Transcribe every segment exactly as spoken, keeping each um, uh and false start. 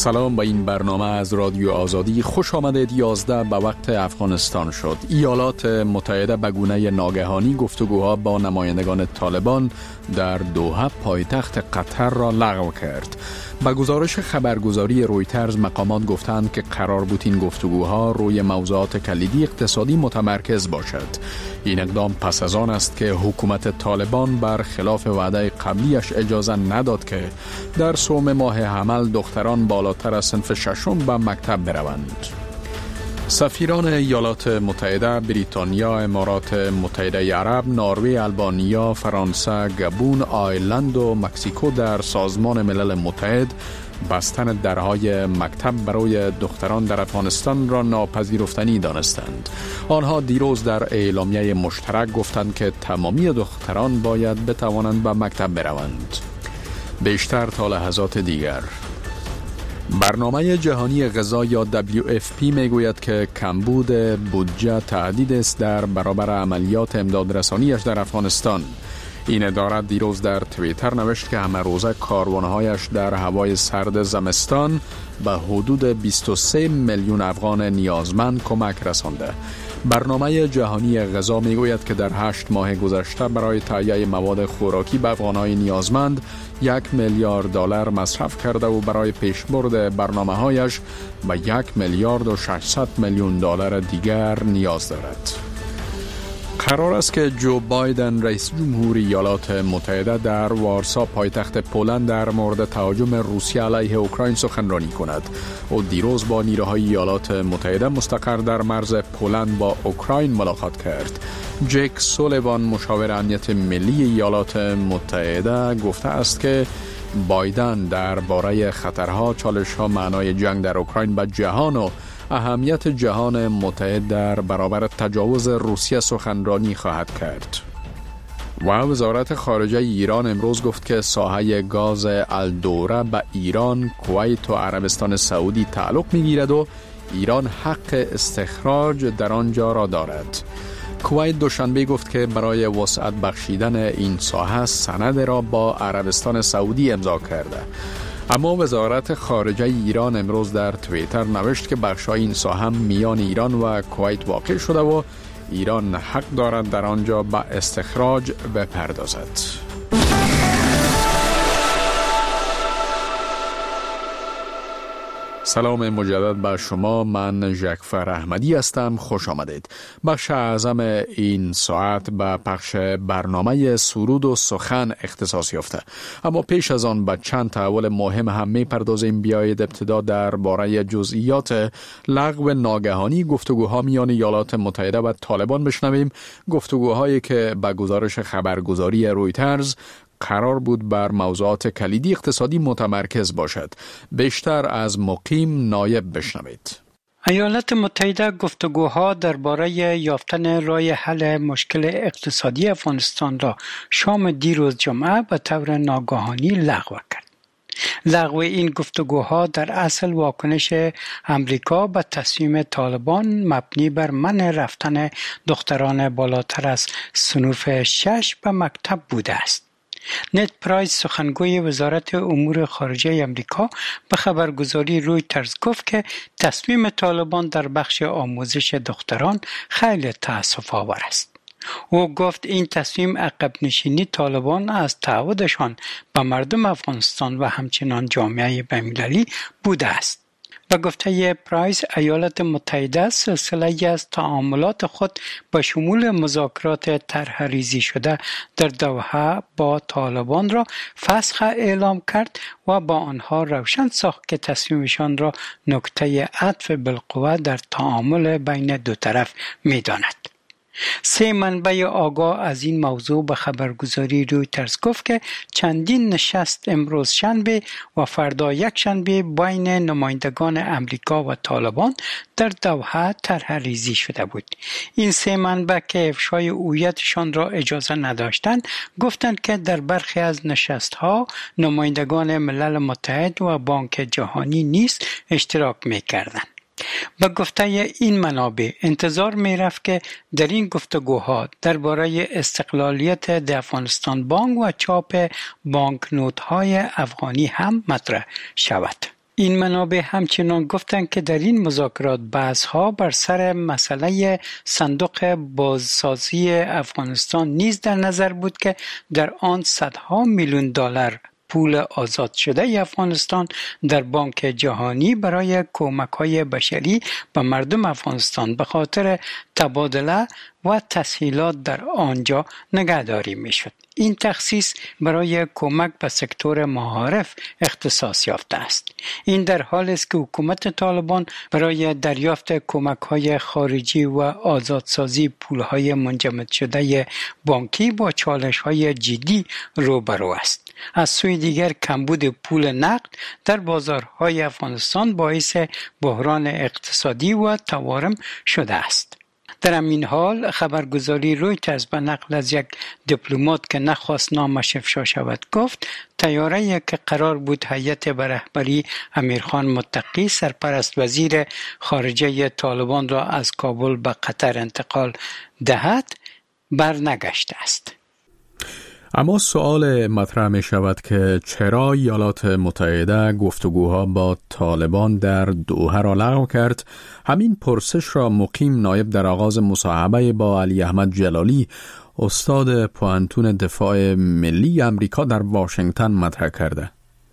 سلام، با این برنامه از رادیو آزادی خوش آمدید. یازده به وقت افغانستان شد. ایالات متحده به گونه ناگهانی گفتگوها با نمایندگان طالبان در دوحه پایتخت قطر را لغو کرد. با گزارش خبرگزاری رویترز مقامات گفتند که قرار بود این گفتگوها روی موضوعات کلیدی اقتصادی متمرکز باشد. این اقدام پس از آن است که حکومت طالبان بر خلاف وعده قبلیش اجازه نداد که در سوم ماه حمل دختران بالاتر از صنف ششم به مکتب بروند. سفیران ایالات متحده، بریتانیا، امارات متحده عرب، نروژ، آلبانیا، فرانسه، گابون، آیرلند و مکزیکو در سازمان ملل متحد بستن درهای مکتب برای دختران در افغانستان را ناپذیرفتنی دانستند. آنها دیروز در اعلامیه مشترک گفتند که تمامی دختران باید بتوانند به مکتب بروند. بیشتر تا لحظات دیگر. برنامه جهانی غذا یا دبلیو اف پی میگوید که کمبود بودجه تهدید است در برابر عملیات امدادرسانیش در افغانستان. این اداره دیروز در توییتر نوشت که همه روزه کاروانهایش در هوای سرد زمستان به حدود بیست و سه میلیون افغان نیازمند کمک رسانده. برنامه جهانی غذا میگوید که در هشت ماه گذشته برای تهیه مواد خوراکی به افغانهای نیازمند یک میلیارد دلار مصرف کرده و برای پیشبرد برنامه‌هایش به یک میلیارد و ششصد میلیون دلار دیگر نیاز دارد. قرار است که جو بایدن رئیس جمهور ایالات متحده در وارسا پایتخت پولند در مورد تهاجم روسیه علیه اوکراین سخنرانی کند. او دیروز با نیروهای ایالات متحده مستقر در مرز پولند با اوکراین ملاقات کرد. جک سولیوان مشاور امنیت ملی ایالات متحده گفته است که بایدن درباره خطرها، چالش‌ها، معنای جنگ در اوکراین به جهان و اهمیت جهان متحد در برابر تجاوز روسیه سخنرانی خواهد کرد. و وزارت خارجه ایران امروز گفت که ساحه گاز الدوره به ایران، کویت و عربستان سعودی تعلق می‌گیرد و ایران حق استخراج در آنجا را دارد. کویت دوشنبه گفت که برای وسعت بخشیدن این ساحه سند را با عربستان سعودی امضا کرده. اما وزارت خارجه ایران امروز در توییتر نوشت که بخشای این ساحه میان ایران و کویت واقع شده و ایران حق دارد در آنجا به استخراج بپردازد. سلام مجدد به شما، من ژکفر احمدی هستم. خوش آمدید. بخش اعظم این ساعت به پخش برنامه سرود و سخن اختصاص یافته. اما پیش از آن به چند تحول مهم هم می‌پردازیم. بیایید ابتدا درباره جزئیات لغو ناگهانی گفتگوها میان ایالات متحده و طالبان بشنویم. گفتگوهایی که به گزارش خبرگزاری رویترز قرار بود بر موضوعات کلیدی اقتصادی متمرکز باشد. بیشتر از مقیم نایب بشنوید. ایالات متحده گفتگوها درباره یافتن راه حل مشکل اقتصادی افغانستان را شام دیروز جمعه به طور ناگهانی لغو کرد. لغو این گفتگوها در اصل واکنش امریکا به تصمیم طالبان مبنی بر منع رفتن دختران بالاتر از صنف شش به مکتب بوده است. نت پرایس سخنگوی وزارت امور خارجه امریکا به خبرگزاری رویترز گفت که تصمیم طالبان در بخش آموزش دختران خیلی تأسف آور است. او گفت این تصمیم عقب نشینی طالبان از تعهدشان به مردم افغانستان و همچنان جامعه بین‌المللی بوده است. و گفته پرایس ایالات متحده سلسله از تعاملات خود با شمول مذاکرات طرح ریزی شده در دوحه با طالبان را فسخ اعلام کرد و با آنها روشن ساخت که تصمیمشان را نکته عطف بالقوه در تعامل بین دو طرف می داند. سه منبع آگاه از این موضوع به خبرگزاری رویترز گفت که چندین نشست امروز شنبه و فردا یک شنبه بین نمایندگان امریکا و طالبان در دوحه طرح ریزی شده بود. این سه منبع که افشای هویتشان را اجازه نداشتند گفتند که در برخی از نشست‌ها نمایندگان ملل متحد و بانک جهانی نیز اشتراک می‌کردند. به گفته این منابع انتظار می رفت که در این گفتگوها درباره استقلالیت د افغانستان بانک و چاپ بانک نوت های افغانی هم مطرح شود. این منابع همچنان گفتند که در این مذاکرات بحث‌ها بر سر مسئله صندوق بازسازی افغانستان نیز در نظر بود که در آن صدها میلیون دلار پول آزاد شده افغانستان در بانک جهانی برای کمک‌های بشری به مردم افغانستان به خاطر تبادله و تسهیلات در آنجا نگهداری می‌شد. این تخصیص برای کمک به سکتور معارف اختصاص یافته است. این در حالی است که حکومت طالبان برای دریافت کمک‌های خارجی و آزادسازی پول‌های منجمد شده بانکی با چالش‌های جدی روبرو است. از سوی دیگر کمبود پول نقد در بازارهای افغانستان باعث بحران اقتصادی و تورم شده است. در همین حال خبرگزاری رویترز به نقل از یک دیپلمات که نخواست نامش افشا شود گفت طیاره‌ای که قرار بود هیئت به رهبری امیرخان متقی سرپرست وزیر خارجه طالبان را از کابل به قطر انتقال دهد برنگشته است. اما سوال مطرح می شود که چرا ایالات متحده گفتگوها با طالبان در دوحه را لغو کرد؟ همین پرسش را مقیم نایب در آغاز مصاحبه با علی احمد جلالی استاد پوهنتون دفاع ملی امریکا در واشنگتن مطرح کرده.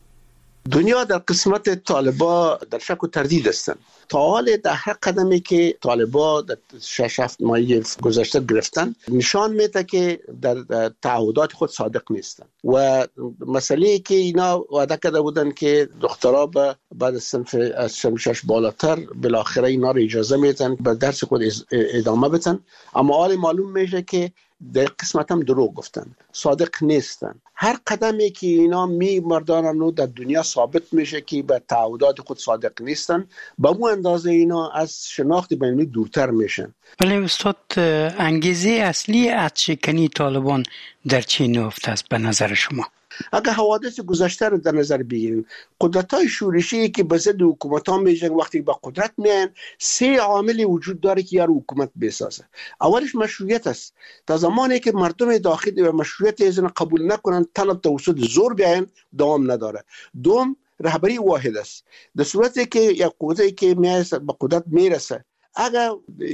دنیا در قسمت طالبا در شک و تردید هستند. تا حال در هر قدمی که طالبا در شش هفت ماهی گذشته گرفتن نشان میده که در, در تعهدات خود صادق نیستن و مسئله که اینا وعده کرده بودن که دخترها بعد از صنف از شش بالاتر بالاخره اینا رو اجازه میدن به درس خود ادامه بدن، اما حال معلوم میشه که در قسمت هم دروغ گفتن، صادق نیستن. هر قدمی که اینا می مردانن در دنیا ثابت میشه که به تعهدات خود صادق نیستن، به اون اندازه اینا از شناخت بین‌المللی دورتر میشن. ولی استاد انگیزه اصلی عدشکنی طالبان در چی نهفته است به نظر شما؟ اگر حوادث گذشته رو در نظر بگیریم، قدرت‌های شورشی که به ضد حکومت‌ها میجنگ وقتی به قدرت میان سه عامل وجود داره که یارو حکومت بسازه. اولش مشروعیت است. تا زمانی که مردم داخلی و مشروعیت ایزن قبول نکنن طلب توسط زور بیان دوام نداره. دوم رهبری واحد است. در صورتی که یک قوتی که میاد به قدرت میرسه اگر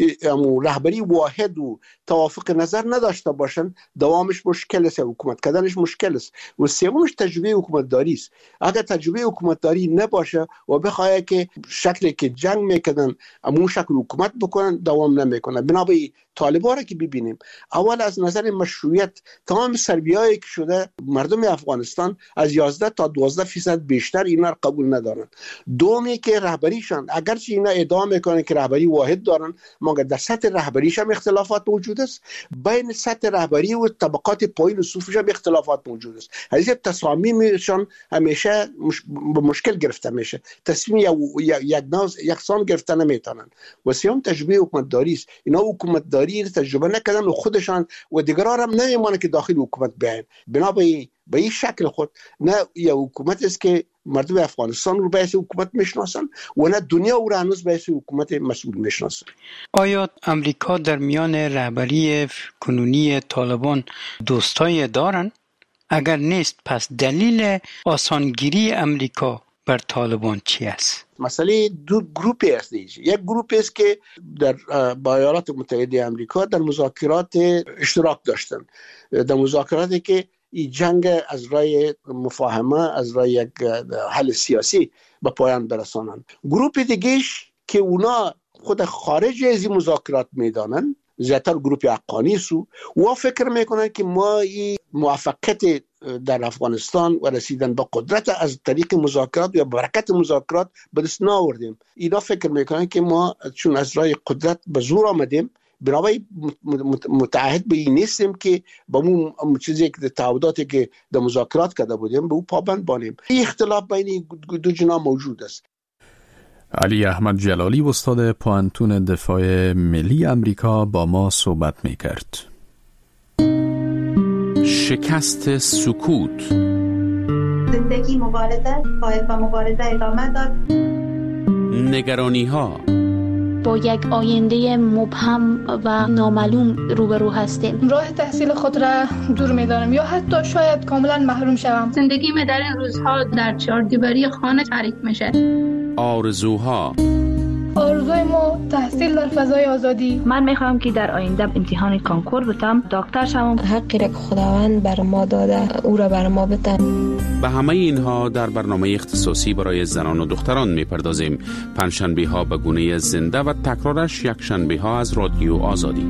رهبری واحد و توافق نظر نداشته باشن دوامش مشکل است، حکومت کردنش مشکل است. و سومش تجربه حکومتداری است. اگر تجربه حکومتداری نباشه و بخواد که شکلی که جنگ میکنن همون شکل حکومت بکنن دوام نمیکنه. بنابراین طالبان را که ببینیم اول از نظر مشروعیت تمام سربیایی که شده مردم افغانستان از یازده تا دوازده درصد بیشتر اینا را قبول ندارن. دومی که رهبریشان اگرچه اینا ادعا میکنن که رهبری واحد دارن مگر در سطح رهبریش هم اختلافات موجود است، بین سطح رهبری و طبقات پایین و صفوفش هم اختلافات موجود است. هزینه تصامیمشان همیشه مش... مشکل گرفته میشه، تصمیم یک ناز یکسان گرفته نمیتونن. و سوم تجربه حکومتداری است. اینا حکومتداری تجربه نکردن و خودشان و دیگران هم نمیمانه که داخل حکومت بیاین. بنابراین به این شکل خود نه یا حکومت است که مردم افغانستان رو به حکومت میشناسن و نه دنیا او را هنوز به حکومت مسئول میشناسن. آیا امریکا در میان رهبری کنونی طالبان دوستای دارن؟ اگر نیست پس دلیل آسانگیری امریکا بر طالبان چی است؟ مسئله دو گروپی است. یک گروپ است که در با ایالات متحده آمریکا در مذاکرات اشتراک داشتن، در مذاکراتی که این جنگ از راه مفاهمه از راه یک حل سیاسی به پایان برسانند. گروپ دیگهش که اونا خود خارج از این مذاکرات میدانن، زیادتر گروپ حقانی سو و فکر میکنن که ما این موفقیت در افغانستان و رسیدن به قدرت از طریق مذاکرات یا برکت مذاکرات به دست نآوردیم. اینا فکر میکنن که ما چون از راه قدرت به زور آمدیم بنابراین متعهد به این نیستیم که با اون چیزی که تعهداتی که در مذاکرات کرده بودیم به اون پابند باشیم. این اختلاف بین دو جناح موجود است. علی احمد جلالی استاد پوهنتون دفاع ملی امریکا با ما صحبت می‌کرد. شکست سکوت. زندگی مبارزه باید با مبارزه ادامه داد. نگرانی‌ها. با یک آینده مبهم و نامعلوم روبرو هستیم. راه تحصیل خود را دور می‌دانم یا حتی شاید کاملا محروم شوم. زندگی من در این روزها در چهار دیواری خانه تعریف میشه. آرزوها. آرزوی ما تحصیل در فضای آزادی. من میخوام که در آینده امتحان کانکور بتم، دکتر شوم. حقی را که خداوند بر ما داده او را بر ما بده. به همه اینها در برنامه اختصاصی برای زنان و دختران میپردازیم. پنجشنبه ها به گونه زنده و تکرارش یک شنبه ها از رادیو آزادی.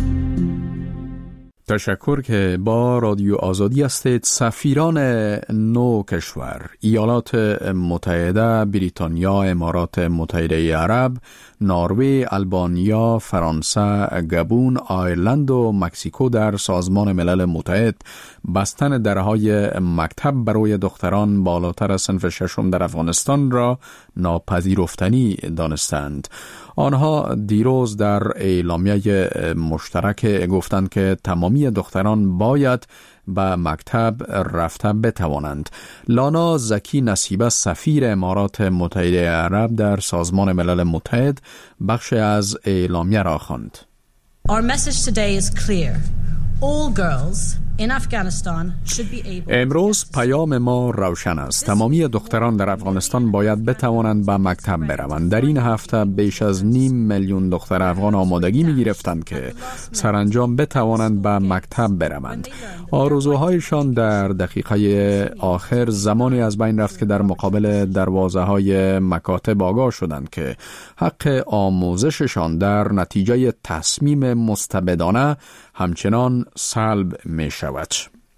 تشکر که با رادیو آزادی هستید. سفیران نو کشور ایالات متحده، بریتانیا، امارات متحده عرب، نروژ، آلبانیا، فرانسه، گابون، آیرلند و مکزیکو در سازمان ملل متحد بستن درهای مکتب برای دختران بالاتر از صنف ششم در افغانستان را ناپذیرفتنی دانستند. آنها دیروز در اعلامیه مشترک گفتند که تمامی دختران باید به مکتب رفته بتوانند. لانا زکی نصیبه سفیر امارات متحده عرب در سازمان ملل متحد بخش از اعلامیه را خواند. Our message today is clear. All girls in Afghanistan should be able. امروز پیام ما روشن است. تمامی دختران در افغانستان باید بتوانند به مکتب بروند. در این هفته بیش از نیم میلیون دختر افغان آمادگی می گرفتند که سرانجام بتوانند به مکتب بروند. آرزوهایشان در دقیقه آخر زمانی از بین رفت که در مقابل دروازه های مکاتب آگاه شدند که حق آموزششان در نتیجه تصمیم مستبدانه همچنان سلب می شود.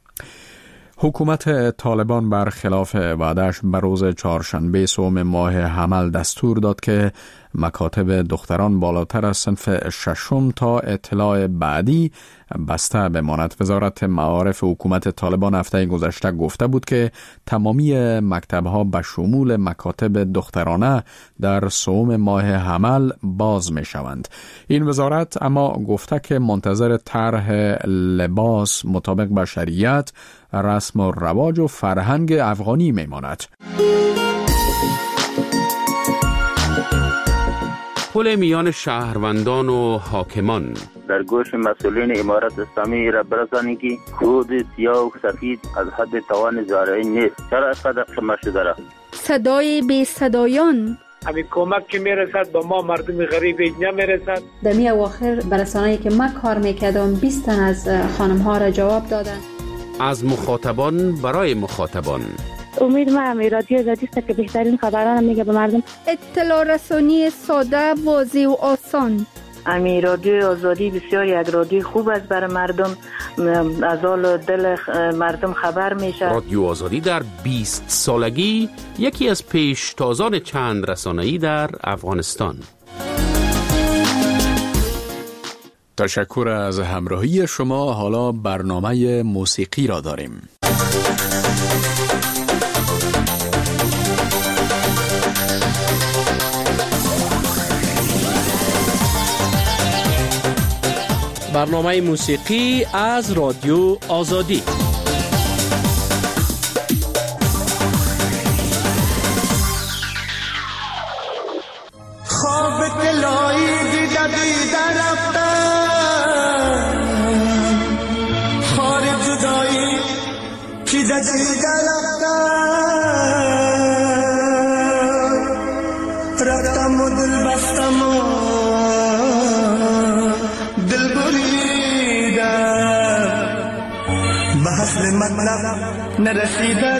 حکومت طالبان برخلاف وعده‌اش بر روز چهارشنبه سوم ماه حمل دستور داد که مکاتب دختران بالاتر از صنف ششم تا اطلاع بعدی بسته بماند. وزارت معارف حکومت طالبان هفته گذشته گفته بود که تمامی مکتب‌ها به شمول مکاتب دخترانه در سوم ماه حمل باز می شوند. این وزارت اما گفته که منتظر طرح لباس مطابق با شریعت، رسم و رواج و فرهنگ افغانی می ماند. پل میان شهروندان و حاکمان. در گوش مسئولین امارت اسلامی را برسانید که خود سیاه و سفید از حد توان زارعی نیست. چرا اینقدر شما شده را؟ صدای بی صدایان. همین کمک که میرسد با ما مردم غریب نمیرسد. در می اواخر برسانه‌ای که من کار میکردم بیست تن از خانم ها را جواب دادن. از مخاطبان برای مخاطبان. امید ما امی رادیو آزادی است که بهترین خبران میگه به مردم. اطلاع رسانی ساده، واضح و آسان. امی رادیو آزادی بسیار یک رادیو خوب است برای مردم، از حال دل مردم خبر میشه. رادیو آزادی در بیست سالگی یکی از پیشتازان چند رسانه‌ای در افغانستان. تشکر از همراهی شما. حالا برنامه موسیقی را داریم. برنامه موسیقی از رادیو آزادی. خواب دلایی دیده دیده رفتم، خار جدایی دیده دیده رفتم، رفتم و دل بستم و دل بریدم، به حسن مطلب نرسیده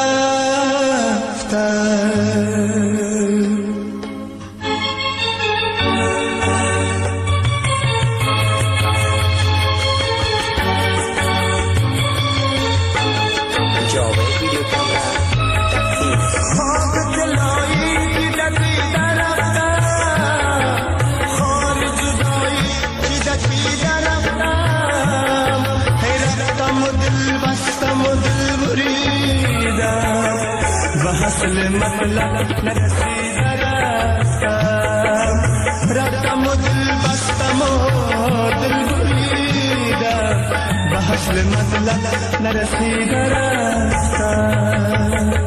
رفتم. حاصل مطلب نرسیده رفتم، رفتم و دل بستم و دل بریدم، به حاصل مطلب نرسیده رفتم.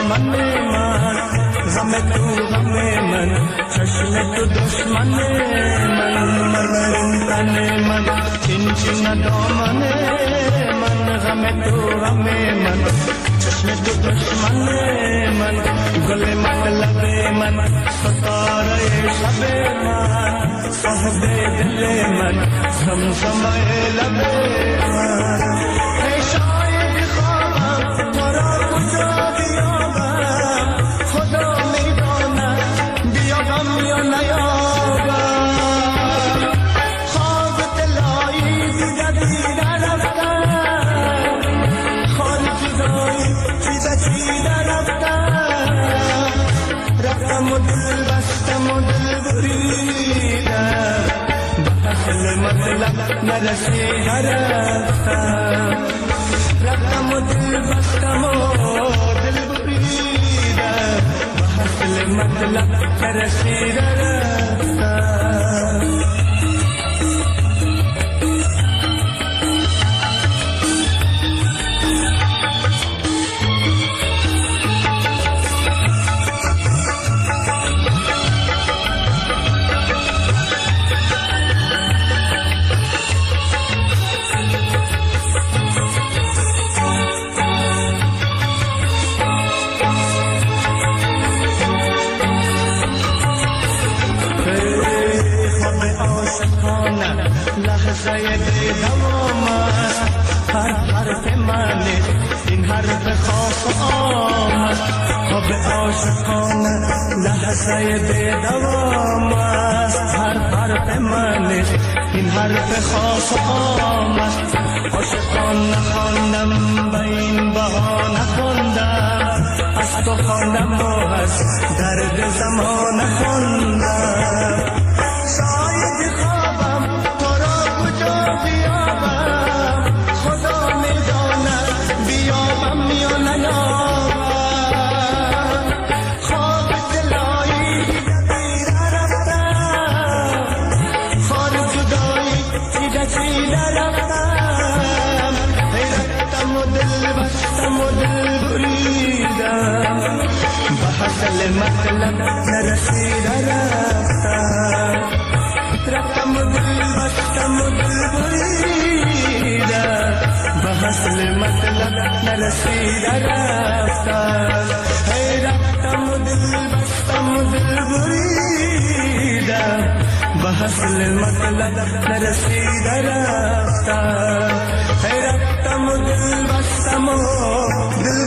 دامن من غم تو غم من چشم تو دشمن من مرمرین تن من چین چین دامن من غم تو غم من چشم تو دشمن من گل مطلب من ستاره شب من صاحب دل من زمزمه لب من ای شاید خوابم تو را کجا بیابم خدا میداند بیابم یا نیابم خواب دلایی دیگه دیگه رفتم خال جدایی چیزه چیزه رفتم رفتم و دل بستم و دل بریدم به اصل مطلب نرسیده رفتم رفتم و دل بستم و دل بریدم به اصل مطلب نرسیده رفتم لحظه دوام است هر حرف من این حرف خاص آمد خواب عاشقانه لحظه دوام است هر حرف من این حرف خاص آمد عاشقان نخواندم به این بهانه خواندم از تو خواندم و از درد زمان خواندم شاید خوابم بیابم خدا میداند بیابم یا نیابم خواب دلایی دیگه رفتم خار جدایی دیگه چیده رفتم رفتم و دل بستم و دل بریدم به حاصل مطلب نرسیده رفتم رفتم و دل بستم و دل بریدم به حاصل مطلب نرسیده رفتم هی رفتم و دل بستم و دل بریدم به حاصل مطلب نرسیده رفتم هی رفتم و دل بستم و دل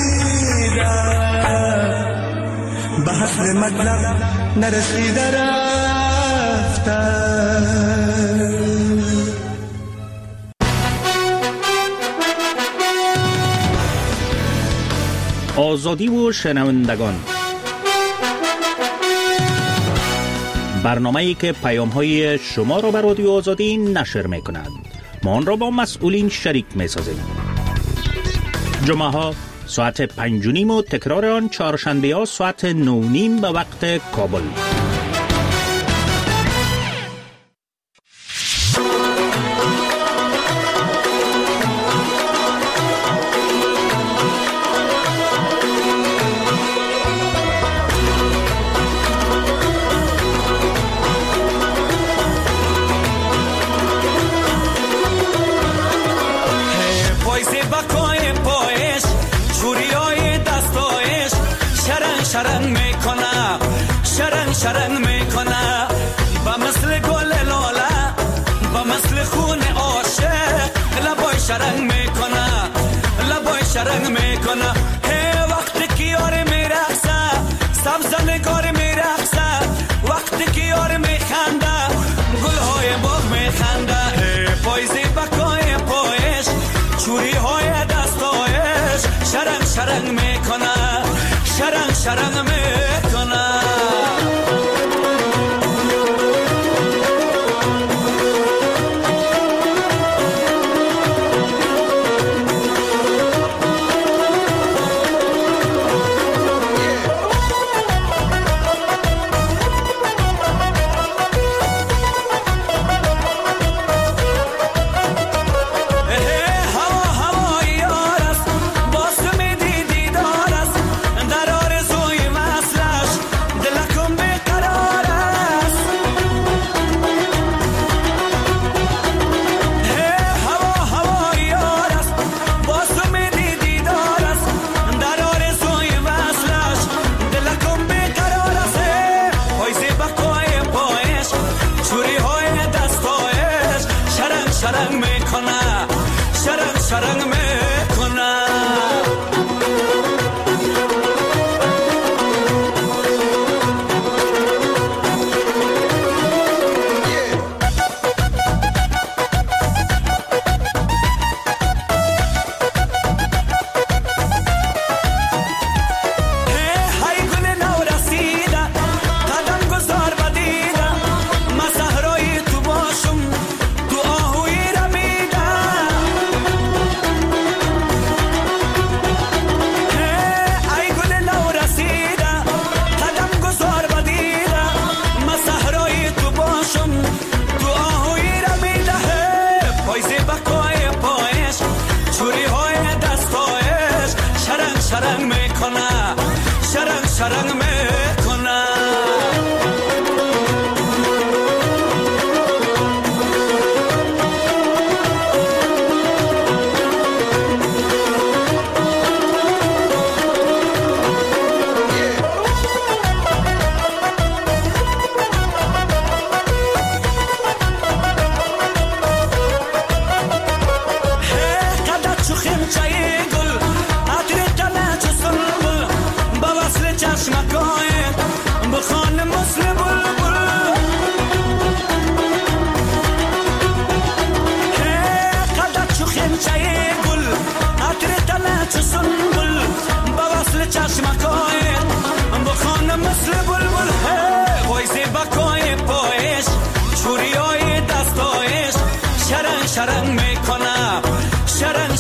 بریدم به حاصل مطلب نرسیده رفتم. آزادی و شنوندگان، برنامه‌ای که پیام‌های شما را به رادیو آزادی نشر می‌کند. ما آن را با مسئولین شریک می‌سازیم. جمعه‌ها ساعت پنج و نیم و تکرار آن چهارشنبه‌ها ساعت نه و نیم به وقت کابل. شرنگ میکنه شرنگ شرنگ میکنه با مثل گل لاله با مثل خون عاشق لبای شرنگ میکنه لبای شرنگ میکنه هی وقتی که یار میرقصه سبز نگار میرقصه وقتی که یار میخنده گلهای باغ میخنده هی پایزی بکای پایش چوری های دستایش شرنگ شرنگ میکنه شرنگ شرنگ میکنه. هوا هوا یار است باز میدی دیدار است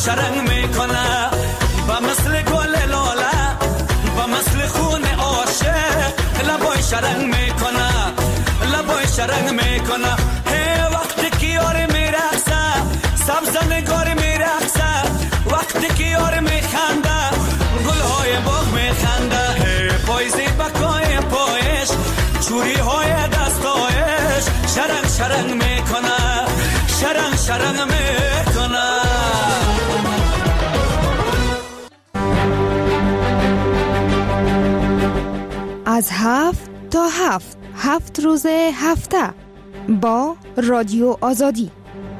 شرنگ میکنه با مثل گل لاله با مثل خون عاشق لبای شرنگ میکنه لبای شرنگ میکنه هی وقتی که یار میرقصه سبز نگار میرقصه وقتی که یار میخنده گلهای باغ میخنده هی پایزی بکای پایش چوری های دستایش شرنگ شرنگ میکنه شرنگ شرنگ میکنه. از هفت تا هفت هفت روز هفته با رادیو آزادی.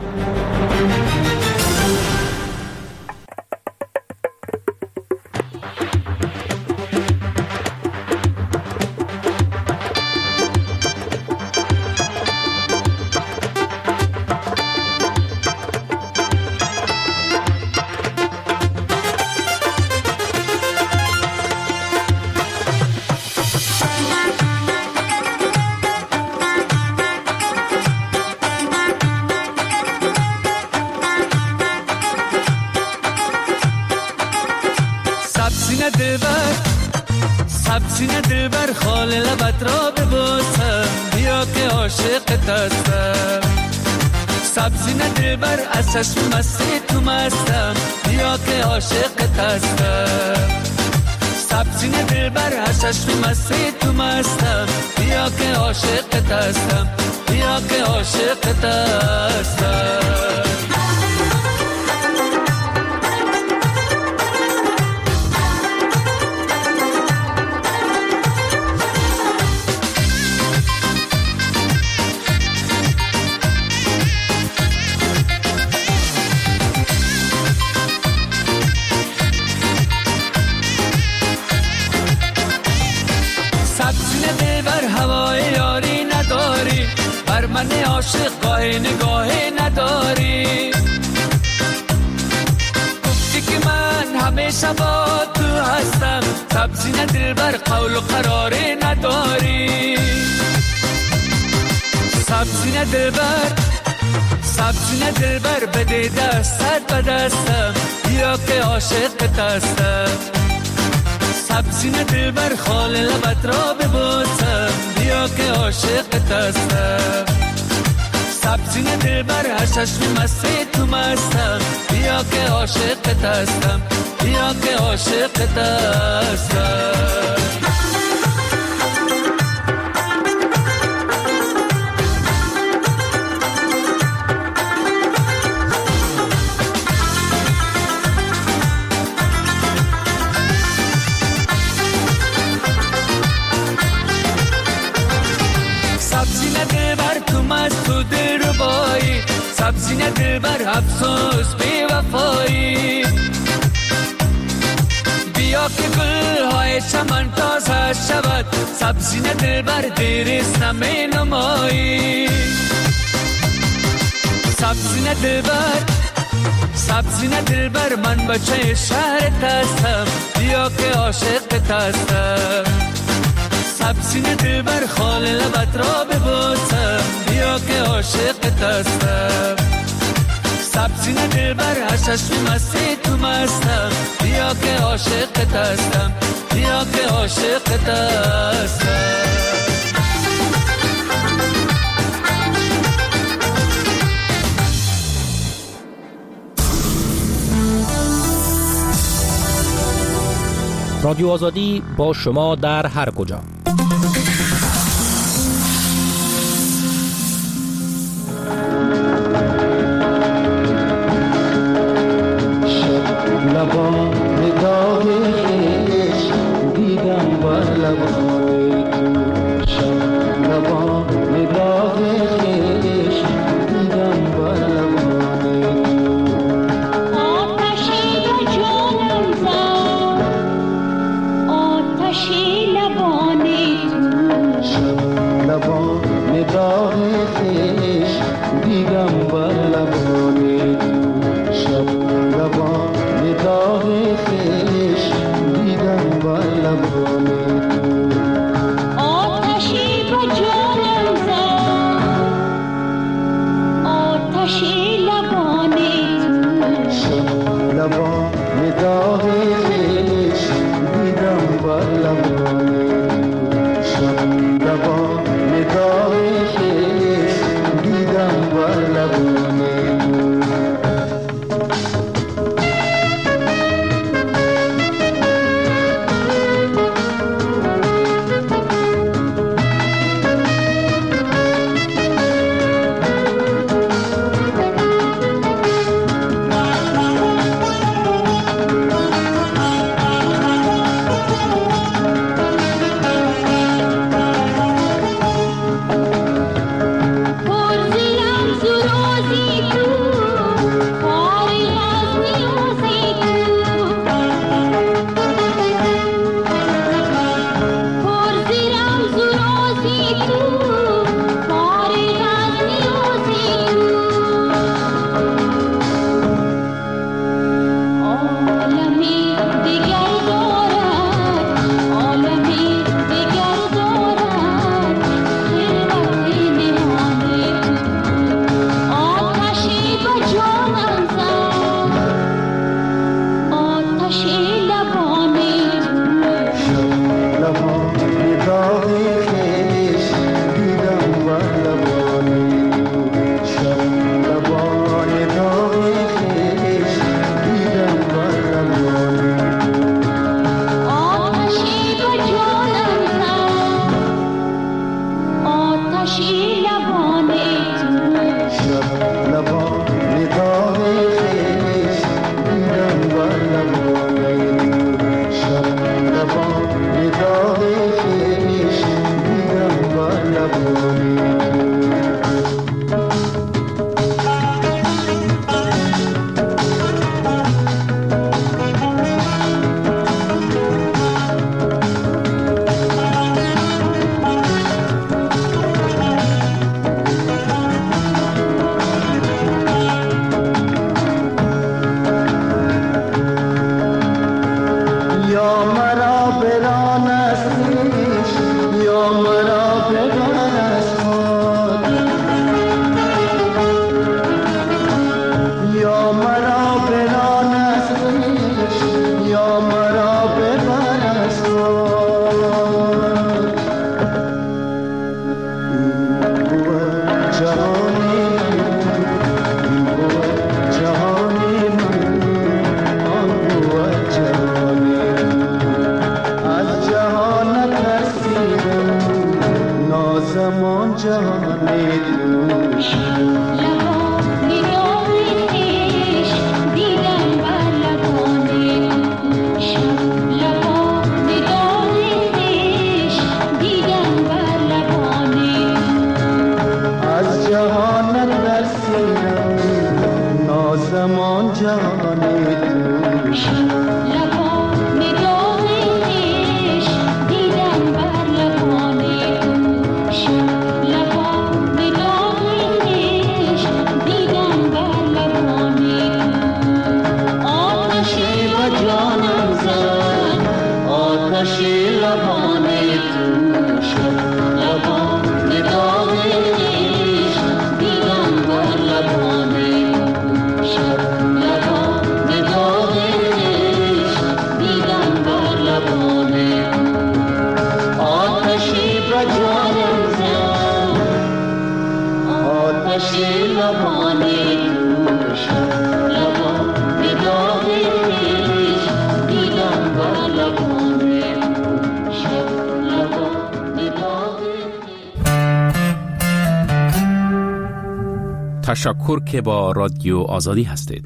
سینه دلبر خال لبت را ببوسم بیا که عاشقت هستم سبزینه دلبر از چشم مستی تو مستم بیا که عاشقت هستم سبزینه دلبر از چشم مستی تو مستم بیا که عاشقت هستم بیا که عاشقت هستم. من عاشق گاه نگاه نداری گفتی که من همیشه با تو هستم سبزینه دلبر قول و قرار نداری سبزینه دلبر سبزینه دلبر بده دستت به دستم بیا که عاشقت هستم سبزینه دلبر خال لبت را ببوسم بیا که عاشقت هستم سبزینه دلبر هر چشم مستی تو مستم بیا که عاشقت هستم بیا که عاشقت هستم. سبزینه دلبر تو مست تو دل رو بایی سبزینه دلبر افسوس بی وفایی بیا که گل های چمن تازه شود سبزینه دلبر دیریست نمی نمایی سبزینه دلبر سبزینه دلبر من بچه شهرت هستم بیا که عاشقت هستم سبزینه دلبر خال لبت را ببوسم بیا که عاشقت هستم سبزینه دلبر هر چشم مستی تو مستم بیا که عاشقت هستم بیا که عاشقت هستم. رادیو آزادی با شما در هر کجا. لبان نگاه خیش دیدم بر لبان تو شب لبان نگاه خیش دیدم بر لبان تو آتشی به جانم زد آتشی لبان تو شب لبان نگاه خیش دیدم بر لبان تو شب لبان نگاه خیش دیدم بر لبان تو آتشی به جانم زد آتشی لبان تو آتش لبان دوش لبان داغ خیش دیدم بر لبان دوش لبان داغ. تشکر که با رادیو آزادی هستید.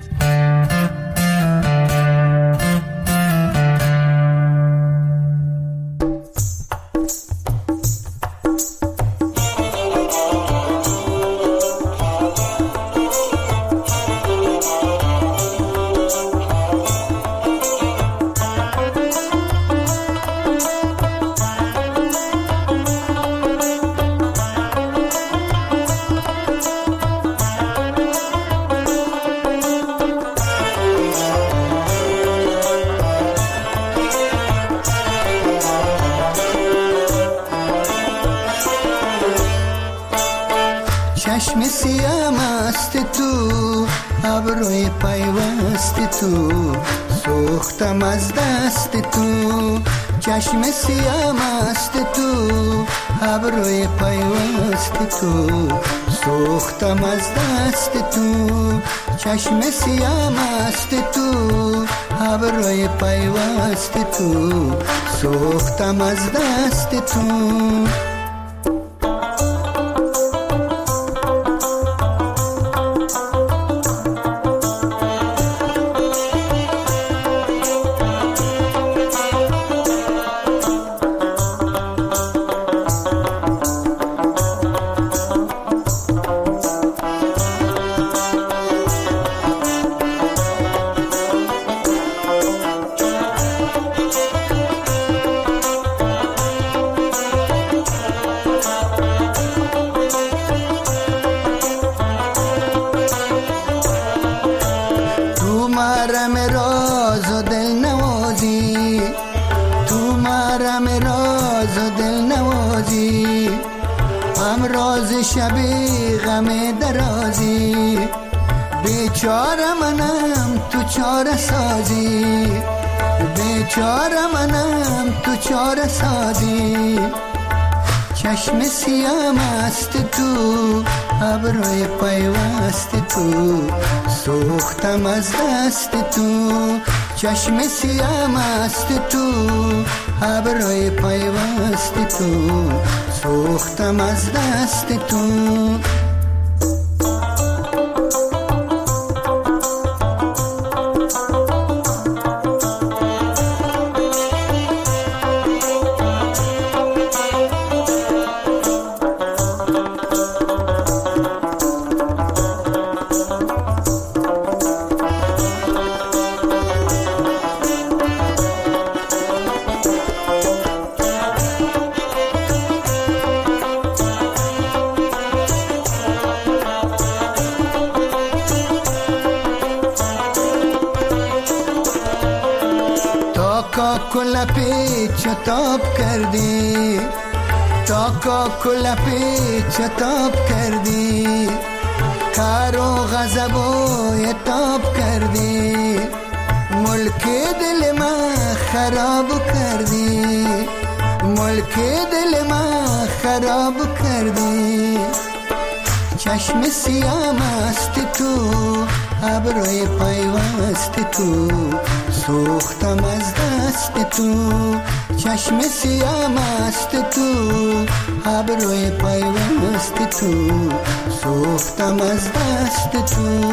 چشم سیام است تو ابروی پیوست تو سوختم از دست تو. چشم سیام است تو ابروی پیوست تو سوختم از دست تو. چشم سیام است تو ابروی پیوست تو سوختم از دست تو. شبی غم درازی بیچاره منم تو چاره سازی بیچاره منم تو چاره سازی. چشم سیام است تو ابروی پیوست تو سوختم از دست تو. چشم سیام است تو ابروی پیوست تو سوختم از دست تو. کل پیچ تاب کردی تا کا کل پیچ تاب کردی کار و غضب و تاب کردی ملک دل من خراب کردی ملک دل من خراب کردی. چشم سیام است تو ابروی پیوست تو سوختم از دست تو. چشم سیام است تو ابروی پیوست تو سوختم از دست تو.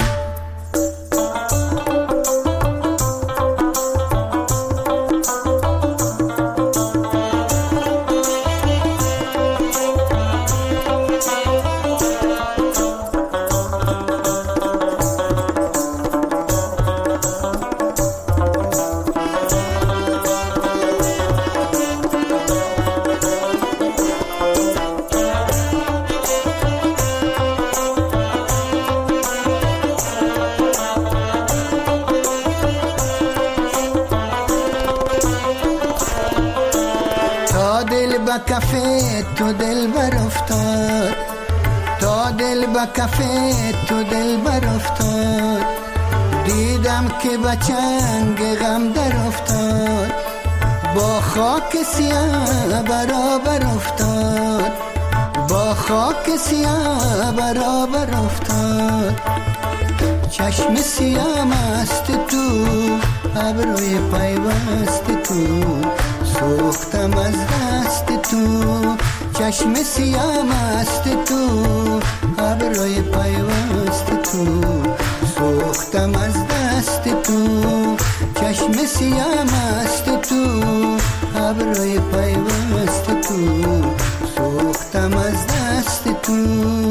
کفه تو دل بر افتاد تا دل با کفه تو دل بر افتاد دیدم که بچنگ غم در افتاد با خاک سیاه برابر افتاد با خاک سیاه برابر افتاد. چشم سیاه مست تو، ابروی پیوست تو، سوختم از دست تو. چشم سیاه مست تو، ابروی پیوست تو، سوختم از دست تو. چشم سیاه مست تو، ابروی پیوست تو، سوختم از دست تو.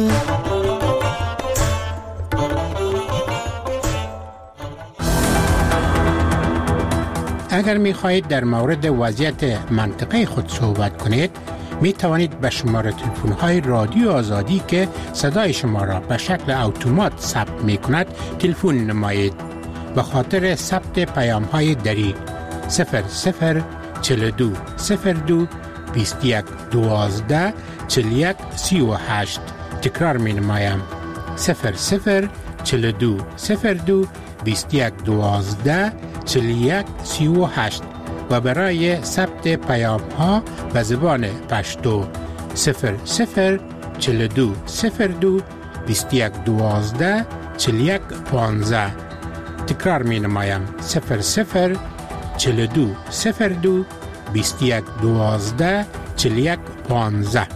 اگر می خواهید در مورد وضعیت منطقه خود صحبت کنید، می توانید به شماره تلفن های رادیو آزادی که صدای شما را به شکل اتومات ثبت می کند تلفن نمایید. به خاطر ثبت پیام های دری صفر صفر چهل و دو صفر دو بیست و یک دوازده چهل و یک سی و هشت. تکرار می نمایم صفر صفر چهل و دو صفر دو بیست و یک دوازده چهل و یک سی و هشت. و برای ثبت پیام ها به زبان پشتو صفر صفر چهل و دو صفر دو بیست و یک دوازده چهل و یک پانزده. تکرار می نمایم صفر صفر چهل و دو صفر دو بیست و یک دوازده چهل و یک پانزده.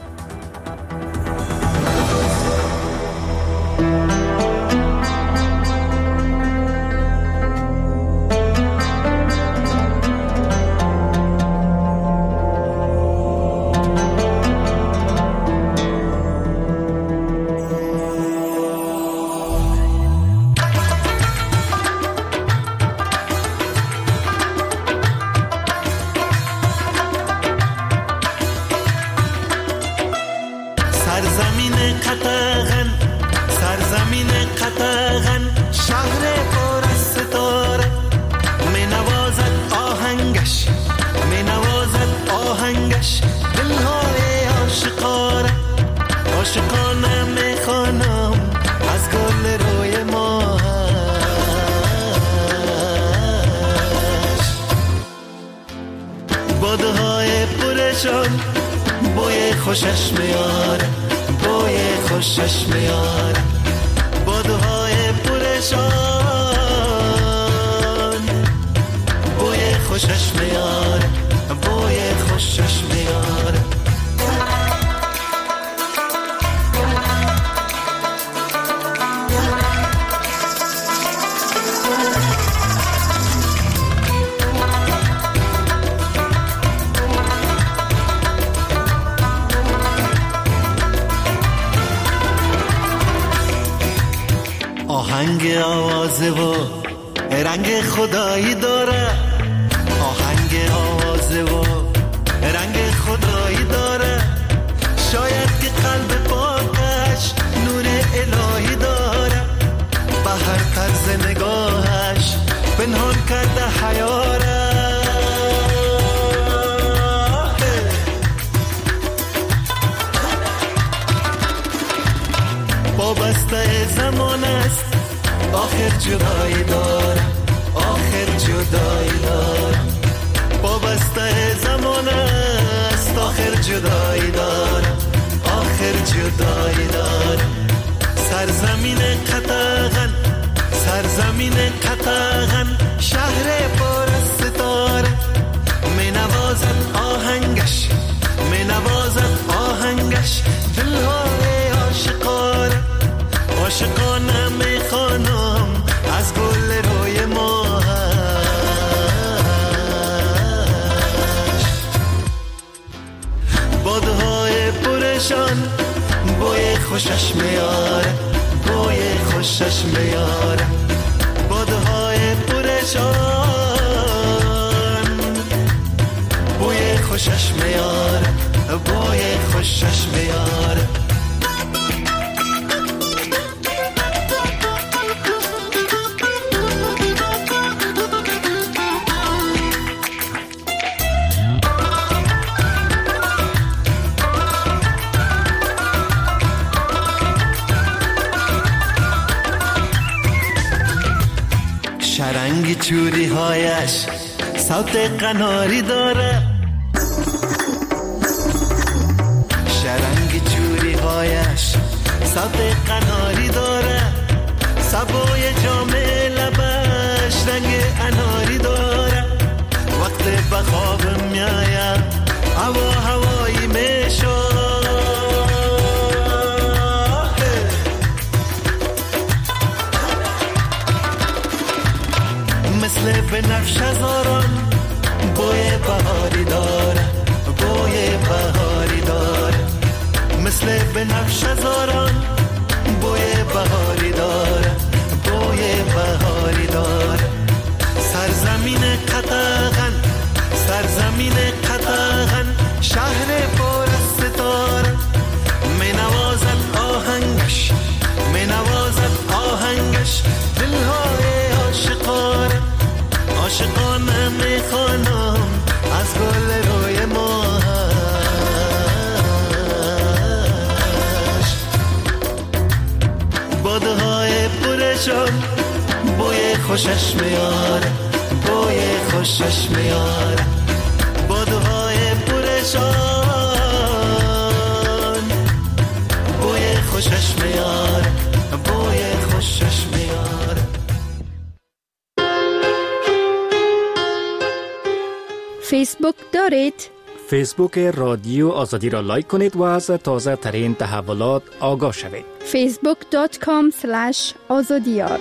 بوی خوشش میاره، بوی خوشش میاره، بادوهای پرشان. بوی خوشش میاره، بوی خوشش میاره. آهنگ آوازه و رنگ خدایی داره، آهنگ آوازه و رنگ خدایی داره. شاید که قلب پاکش نور الهی داره، به هر طرز نگاهش پنهان کرده حیاره. وابسته زمان است، آخر جدایی داره، آخر جدایی داره. وابسته زمان است، آخر جدایی داره، آخر جدایی داره. سرزمین قطغن، سرزمین قطغن، شهر پر از ستاره. می نوازد آهنگش، می نوازد آهنگش، دلهای عاشقانه، عاشقانه میخوانم از گل روی ماهش. بادهای پرشان بوی خوشش میاره، بوی خوشش میاره. بادهای پرشان بوی خوشش میاره، بوی خوشش میاره. شرنگ چوری هایش صوت قناری داره، شرنگ چوری صوت قناری داره، سبای جام لبش رنگ اناری داره. وقت به خواب میایم هوا هوایی میشه، مثل بنفش هزاران بوی بهاری داره، بوی بهاری داره، مثل بنفش هزاران بوی بهاری داره، بوی بهاری داره. سرزمین قطغن، سرزمین قطغن، شهر پر از ستاره، می نوازد آهنگش، می نوازد آهنگش دلهای عاشقانه، عاشقانه می خوانم از گل روی ماهش. بادهای پرشان بوی خوشش میاره، بوی خوشش میاره، بادهای پرشان بوی خوشش میاره، بوی خوشش میاره. فیسبوک دارید؟ فیسبوک رادیو آزادی را لایک کنید و از تازه ترین تحولات آگاه شوید. فیسبوک دات کام اسلش آزادیار.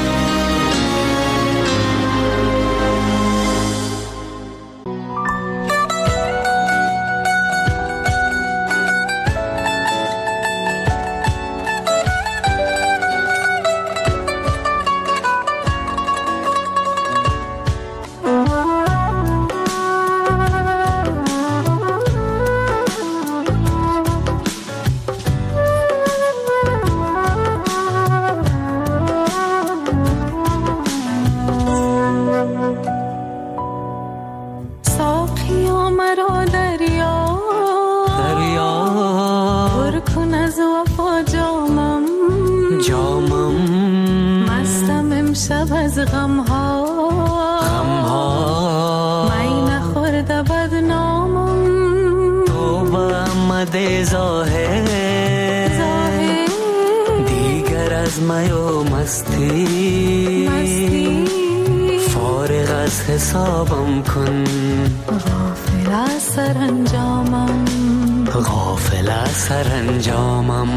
حسابم کن، غافل از سرانجامم، غافل از سرانجامم.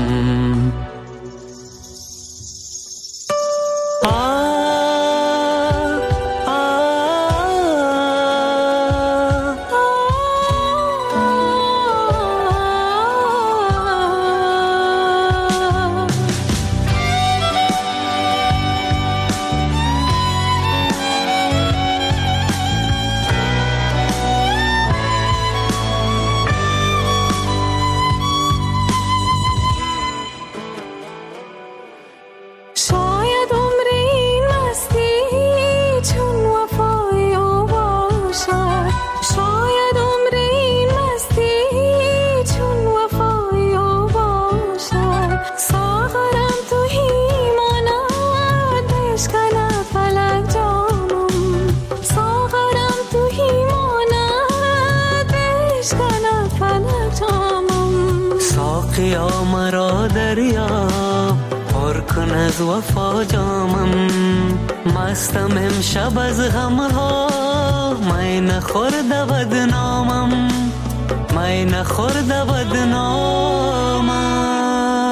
یا مرا دریا پر کن از وفا جامم، مستم امشب از غمها، می نخورده بدنامم، می نخورده بدنامم.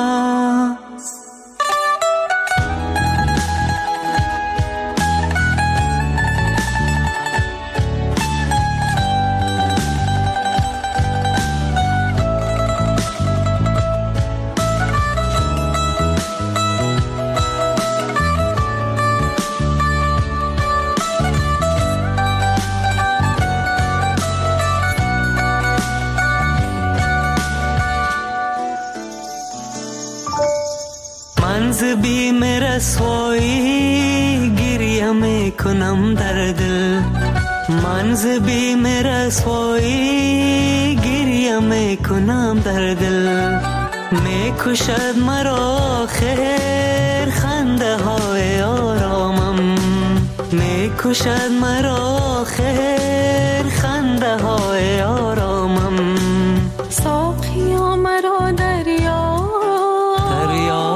منز بیم رسوایی گریه میکنم در دل، منز بیم رسوایی گریه میکنم در دل، میکشد مرا خیر خنده های آرامم، میکشد مرا خیر خنده های آرامم. ساقیا مرا دریا دریا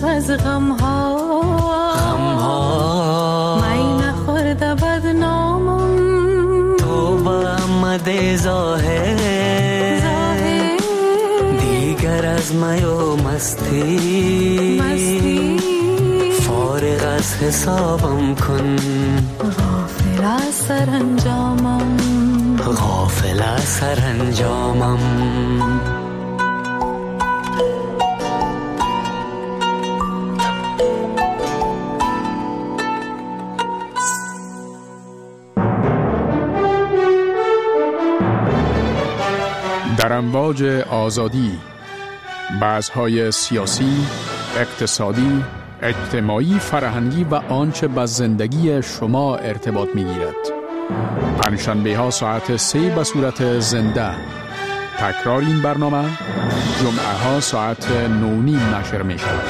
از غمها غمها می نخورده بدنامم تو با آمده ظاهر ظاهر دیگر از می و مستی مستی فارغ از حسابم کن غافل از سرانجامم غافل از سرانجامم در امواج آزادی، بحث‌های سیاسی، اقتصادی، اجتماعی، فرهنگی و آنچه به زندگی شما ارتباط می‌گیرد. پنجشنبه ها ساعت سه به صورت زنده. تکرار این برنامه جمعه ها ساعت نو نیم نشر می شود.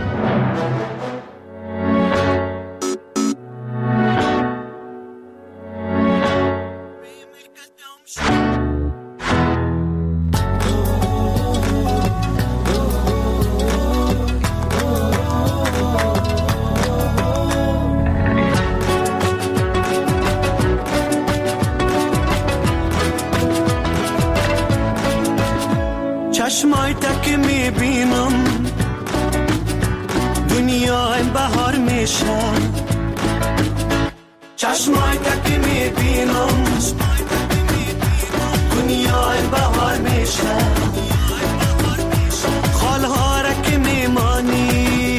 چشمای تک میبینم دنیا این بهار میشه چشمای تک میبینم دنیا این بهار میشه خالها را که میمانی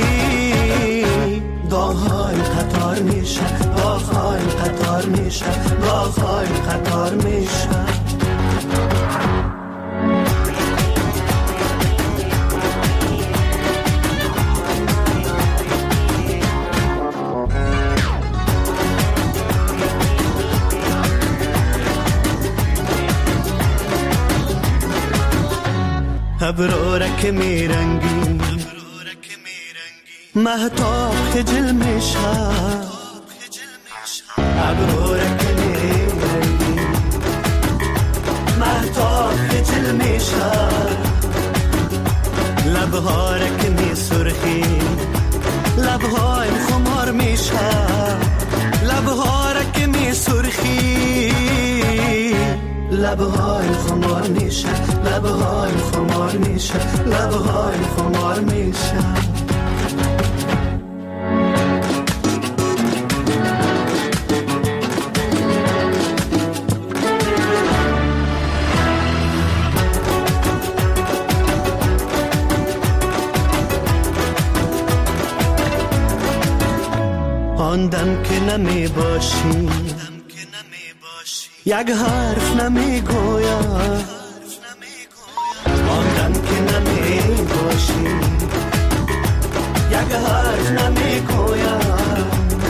داغهای قطار میشه داغهای قطار میشه داغهای قطار میشه ابرو که میرنگی مهتاب خجل میشه ابرو که میرنگی مهتاب خجل میشه لبها که میسرخی لبهای خمار میشه لبها که میسرخی لبهای خمار میشه لبهای خمار میشه لبهای خمار میشه آن دم که نمی باشی یک حرف نمی گویم آن دم که نمی باشی یک حرف نمی گویم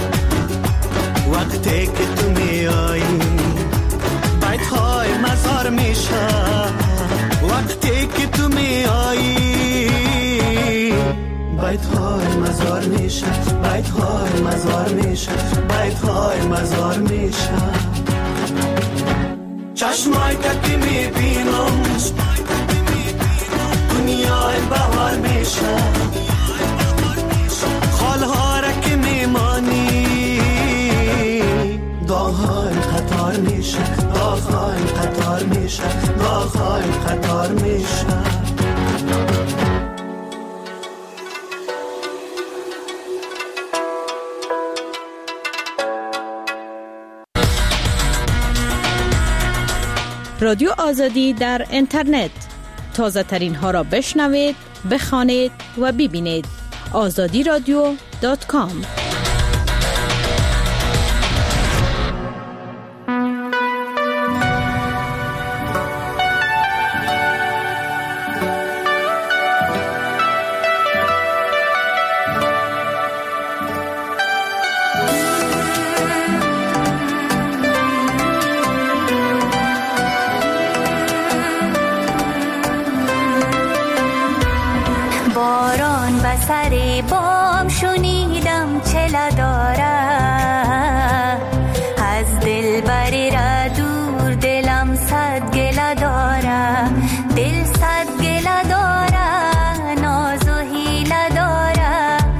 وقتی که تو می آیی بیت های مزار میشه وقتی که تو می آیی بیت های مزار میشه بیت های مزار میشه بیت های مزار میشه چشمای که میبینم دنیا این بهار میشه خالها را که میمانی داغهای قطار میشه داغهای قطار میشه داغهای قطار میشه رادیو آزادی در اینترنت تازه ترین ها را بشنوید، بخوانید و ببینید. آزادی رادیو دات کام سر بام شنیدم چلا داره از دل بری را دور دلم صد گله داره دل صد گله داره ناز و حیله داره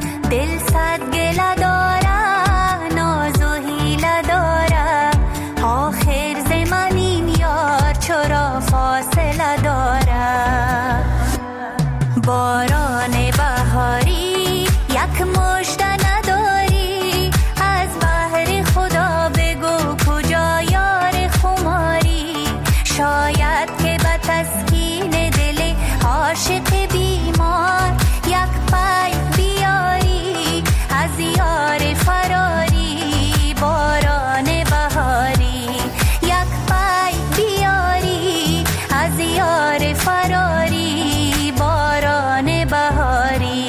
فاصله دارد. باران بهاری یک مژده نداری، از بحر خدا بگو کجا یار خماری. شاید که به تسکین دل عاشق بیمار یک پای بیاری از یار فراری. باران بهاری یک پای بیاری از یار فراری. باران بهاری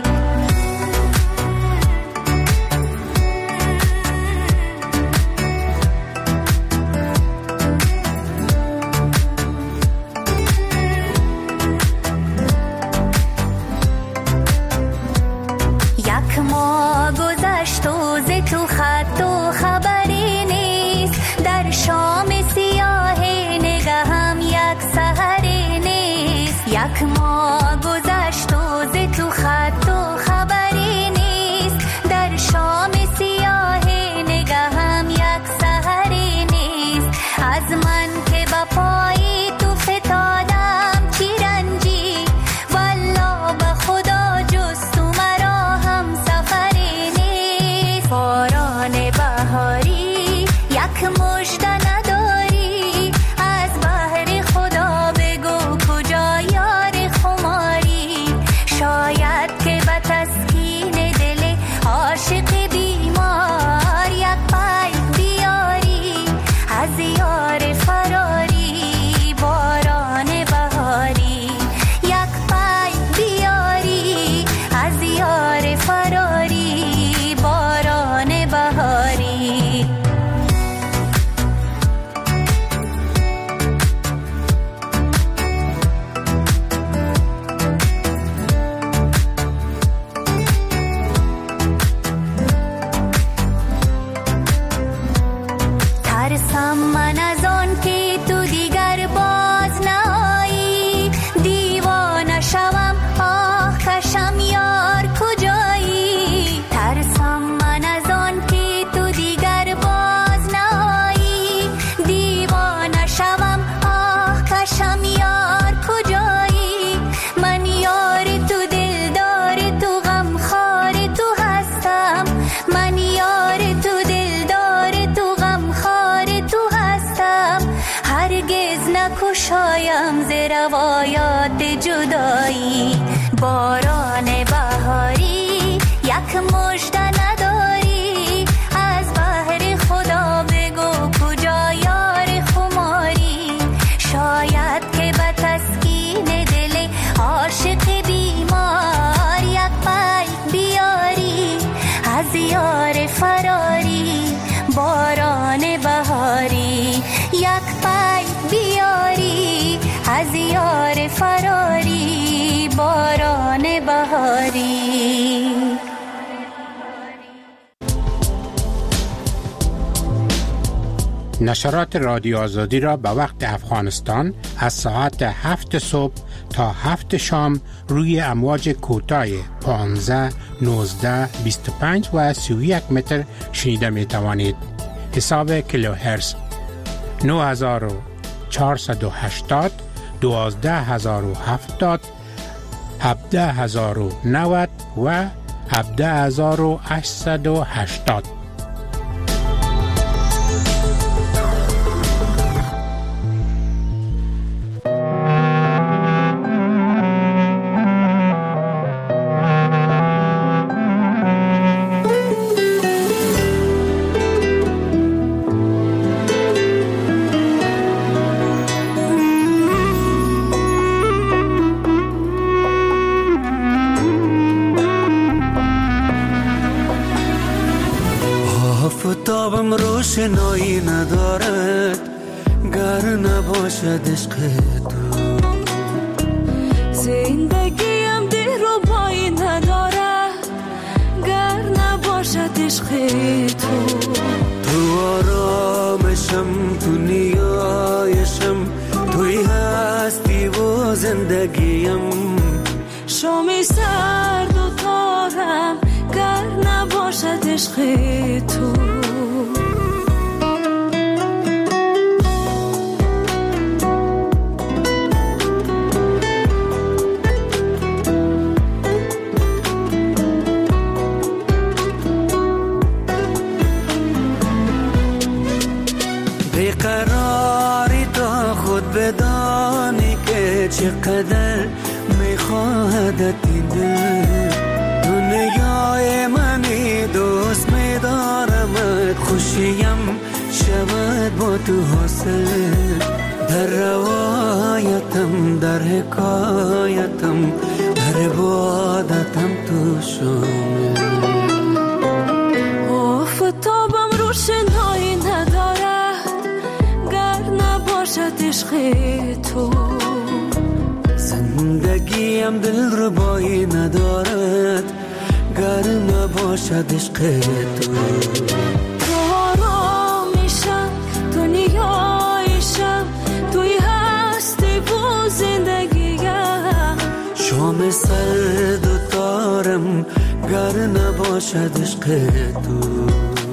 یک ماه گذشت و ز تو خط و خبری نیست. در شام سیاه نگهم یک سحری نیست. یک ماه گذشت و ز تو خط و خبری نیست. در شام سیاه نگهم یک سحری نیست. از من که با پای تو فتادم چی رنجی، والله به خدا جز تو مرا هم سفری نیست. باران بهاری یک مژده نداری، از بحر خدا بگو کجا یار خماری. شاید که به تسکین دل عاشق بیمار یک پای بیاری از یار فراری. باران بهاری یک پای بیاری از یار فراری. باران بهاری ترسم من از آن که تو دیگر باز نهایی. دیوانه شوم آه کشم یار کجایی. ترسم من از آن که تو دیگر باز نهایی. دیوانه شوم آه کشم یار کجایی. من یار تو دلدار تو غمخوار تو هستم. من یار تو دلدار تو غمخوار تو هستم. هرگز نکشایم ز روایات جدایی. باران بهاری یک مژده نداری، از بحر خدا بگو کجا یار خماری. شاید که به تسکین دل عاشق بیمار یک پای بیاری از یار فراری. باران بهاری یک پای بیاری از یار فراری. باران بهاری نشرات رادیو آزادی را به وقت افغانستان از ساعت هفت صبح تا هفت شام روی امواج کوتاه پانزده، نوزده، بیست و پنج و سی و یک متر شنیده می توانید. حساب کیلوهرتز نه هزار و چهارصد و هشتاد، دوازده هزار و هفتاد، هفده هزار و نود و هفده هزار و هشتصد و هشتاد. آفتابم روشنایی ندارد گر نباشد عشق تو. زندگیم دیر و پایی نداره گر نباشد عشق تو. تو آرامشم، تو نیایشم، توی هستی و زندگیم. شامی سرد و تارم گر نباشد عشق تو. که چقدر میخواهدت این دل، دنیای منی دوست میدارمت، خوشیم شود با تو حاصل، در روایتم در حکایتم در عبادتم تو شامل. آفتابم روشنایی ندارد گر نباشد عشق تو، زندگیم دل ربایی ندارد گر نباشد عشق تو. تو آرامیشم تو نیایشم توی هستی و زندگیم، شام سرد و تارم گر نباشد عشق تو.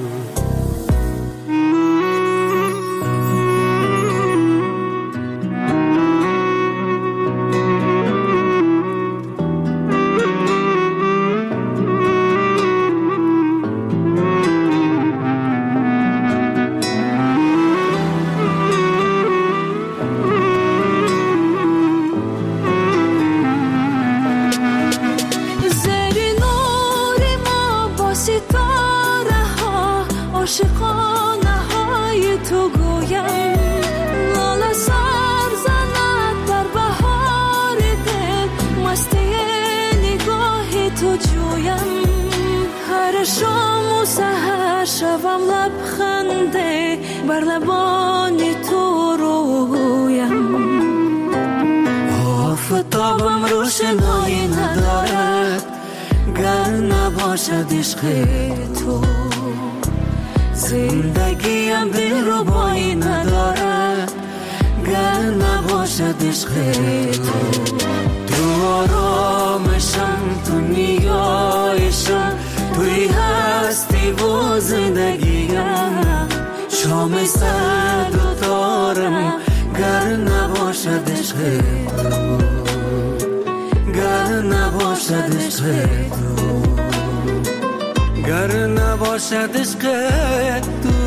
عاشقانه های تو گویم، لاله سر زند در بهار دل، مستی نگاه تو جویم، هر شام و سحر شوم لبخنده بر لبان تو رویم. آفتابم روشنایی ندارد گر نباشد عشق تو، زندگیم دل ربایی ندارد گر نباشد عشق تو. تو آرامشم تو نیایشم توی هستی و زندگیم، شام سرد و تارم گر نباشد عشق تو، گر نباشد عشق تو، گر نباشد عشق تو.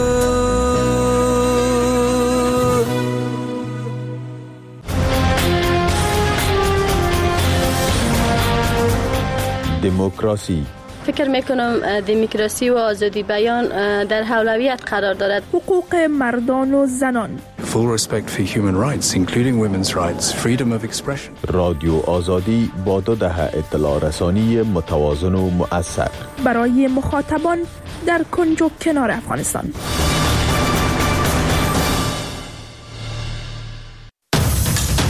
دموکراسی. فکر میکنم دموکراسی و آزادی بیان در اولویت قرار دارد. حقوق مردان و زنان. Full respect for human rights, including women's rights, freedom of expression. رادیو آزادی با دو دهه اطلاع رسانی متوازن و مؤثر برای مخاطبان در کنج و کنار افغانستان.